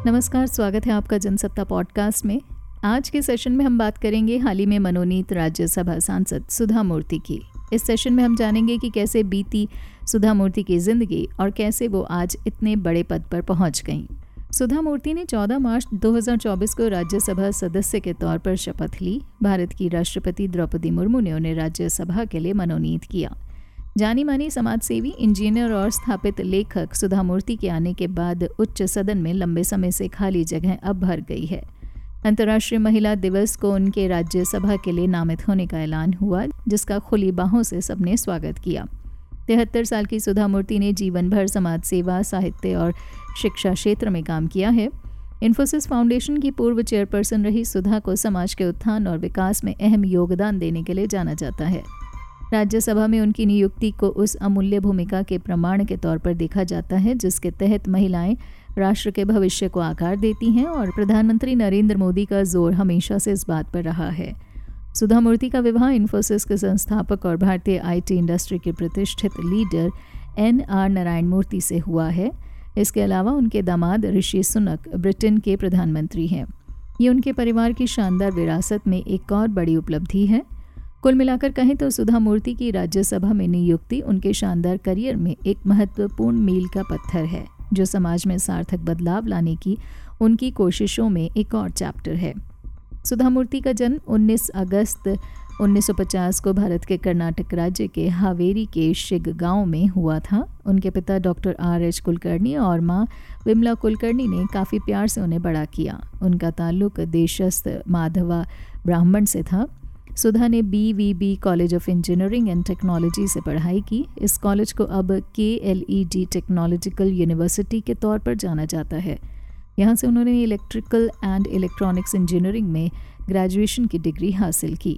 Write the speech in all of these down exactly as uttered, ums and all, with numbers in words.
नमस्कार, स्वागत है आपका जनसत्ता पॉडकास्ट में। आज के सेशन में हम बात करेंगे हाल ही में मनोनीत राज्यसभा सांसद सुधा मूर्ति की। इस सेशन में हम जानेंगे कि कैसे बीती सुधा मूर्ति की ज़िंदगी और कैसे वो आज इतने बड़े पद पर पहुंच गईं। सुधा मूर्ति ने चौदह मार्च दो हज़ार चौबीस को राज्यसभा सदस्य के तौर पर शपथ ली। भारत की राष्ट्रपति द्रौपदी मुर्मू ने उन्हें राज्यसभा के लिए मनोनीत किया। जानी मानी समाजसेवी, इंजीनियर और स्थापित लेखक सुधा मूर्ति के आने के बाद उच्च सदन में लंबे समय से खाली जगह अब भर गई है। अंतर्राष्ट्रीय महिला दिवस को उनके राज्यसभा के लिए नामित होने का ऐलान हुआ, जिसका खुली बाहों से सबने स्वागत किया। तिहत्तर साल की सुधा मूर्ति ने जीवन भर समाज सेवा, साहित्य और शिक्षा क्षेत्र में काम किया है। इन्फोसिस फाउंडेशन की पूर्व चेयरपर्सन रही सुधा को समाज के उत्थान और विकास में अहम योगदान देने के लिए जाना जाता है। राज्यसभा में उनकी नियुक्ति को उस अमूल्य भूमिका के प्रमाण के तौर पर देखा जाता है जिसके तहत महिलाएं राष्ट्र के भविष्य को आकार देती हैं, और प्रधानमंत्री नरेंद्र मोदी का जोर हमेशा से इस बात पर रहा है। सुधा मूर्ति का विवाह इन्फोसिस के संस्थापक और भारतीय आईटी इंडस्ट्री के प्रतिष्ठित leader N R Narayana Murthy से हुआ है। इसके अलावा उनके दामाद ऋषि सुनक ब्रिटेन के प्रधानमंत्री हैं। ये उनके परिवार की शानदार विरासत में एक और बड़ी उपलब्धि है। कुल मिलाकर कहें तो सुधा मूर्ति की राज्यसभा में नियुक्ति उनके शानदार करियर में एक महत्वपूर्ण मील का पत्थर है, जो समाज में सार्थक बदलाव लाने की उनकी कोशिशों में एक और चैप्टर है। सुधा मूर्ति का जन्म उन्नीस अगस्त उन्नीस सौ पचास को भारत के कर्नाटक राज्य के हावेरी के शिग गांव में हुआ था। उनके पिता डॉक्टर आर एच कुलकर्णी और मां विमला कुलकर्णी ने काफ़ी प्यार से उन्हें बड़ा किया। उनका ताल्लुक देशस्थ माधवा ब्राह्मण से था। सुधा ने B V B college of engineering and technology से पढ़ाई की। इस कॉलेज को अब K L E D technological university के तौर पर जाना जाता है। यहाँ से उन्होंने इलेक्ट्रिकल एंड इलेक्ट्रॉनिक्स इंजीनियरिंग में ग्रेजुएशन की डिग्री हासिल की।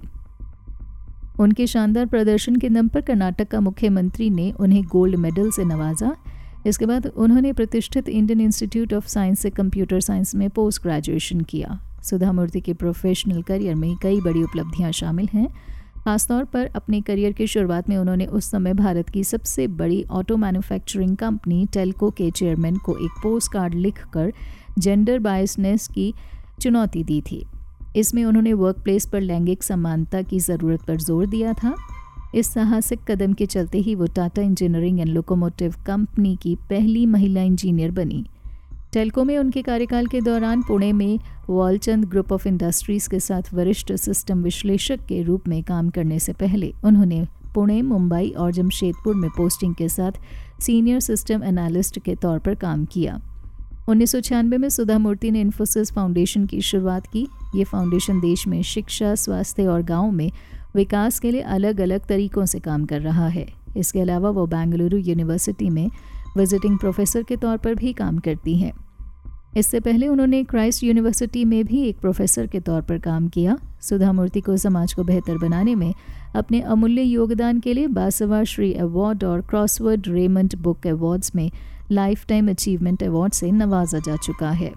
उनके शानदार प्रदर्शन के दम पर कर्नाटक का मुख्यमंत्री ने उन्हें गोल्ड मेडल से नवाजा। इसके बाद उन्होंने प्रतिष्ठित इंडियन इंस्टीट्यूट ऑफ साइंस से कंप्यूटर साइंस में पोस्ट ग्रेजुएशन किया। सुधा मूर्ति के प्रोफेशनल करियर में कई बड़ी उपलब्धियां शामिल हैं। खासतौर पर अपने करियर की शुरुआत में उन्होंने उस समय भारत की सबसे बड़ी ऑटो मैन्युफैक्चरिंग कंपनी टेल्को के चेयरमैन को एक पोस्ट कार्ड लिखकर जेंडर बायसनेस की चुनौती दी थी। इसमें उन्होंने वर्क प्लेस पर लैंगिक समानता की ज़रूरत पर जोर दिया था। इस साहसिक कदम के चलते ही वो Tata engineering and locomotive company की पहली महिला इंजीनियर बनी। टेल्को में उनके कार्यकाल के दौरान पुणे में वालचंद ग्रुप ऑफ इंडस्ट्रीज़ के साथ वरिष्ठ सिस्टम विश्लेषक के रूप में काम करने से पहले उन्होंने पुणे, मुंबई और जमशेदपुर में पोस्टिंग के साथ सीनियर सिस्टम एनालिस्ट के तौर पर काम किया। उन्नीस सौ छियानवे में सुधा मूर्ति ने इन्फोसिस फाउंडेशन की शुरुआत की। ये फाउंडेशन देश में शिक्षा, स्वास्थ्य और गाँव में विकास के लिए अलग अलग तरीकों से काम कर रहा है। इसके अलावा वो बेंगलुरु यूनिवर्सिटी में विजिटिंग प्रोफेसर के तौर पर भी काम करती हैं। इससे पहले उन्होंने क्राइस्ट यूनिवर्सिटी में भी एक प्रोफेसर के तौर पर काम किया। सुधा मूर्ति को समाज को बेहतर बनाने में अपने अमूल्य योगदान के लिए बासवा श्री अवार्ड और क्रॉसवर्ड रेमंड बुक अवार्ड्स में लाइफ टाइम अचीवमेंट अवार्ड से नवाजा जा चुका है।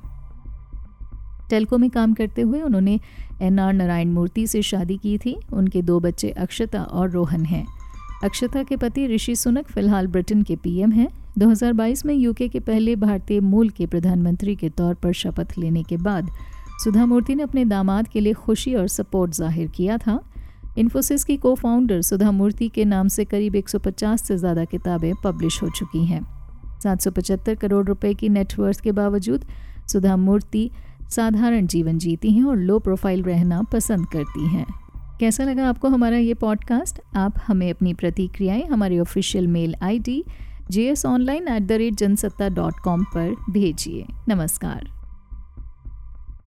टेल्को में काम करते हुए उन्होंने एन आर नारायण मूर्ति से शादी की थी। उनके दो बच्चे अक्षता और रोहन हैं। अक्षता के पति ऋषि सुनक फिलहाल ब्रिटेन के पी एम हैं। दो हज़ार बाईस में यूके के पहले भारतीय मूल के प्रधानमंत्री के तौर पर शपथ लेने के बाद सुधा मूर्ति ने अपने दामाद के लिए खुशी और सपोर्ट जाहिर किया था। इन्फोसिस की को फाउंडर सुधा मूर्ति के नाम से करीब एक सौ पचास से ज़्यादा किताबें पब्लिश हो चुकी हैं। सात सौ पचहत्तर करोड़ रुपए की नेटवर्थ के बावजूद सुधा मूर्ति साधारण जीवन जीती हैं और लो प्रोफाइल रहना पसंद करती हैं। कैसा लगा आपको हमारा ये पॉडकास्ट? आप हमें अपनी प्रतिक्रियाएं हमारे official mail I D J S online at the rate Jansatta dot com पर भेजिए। नमस्कार।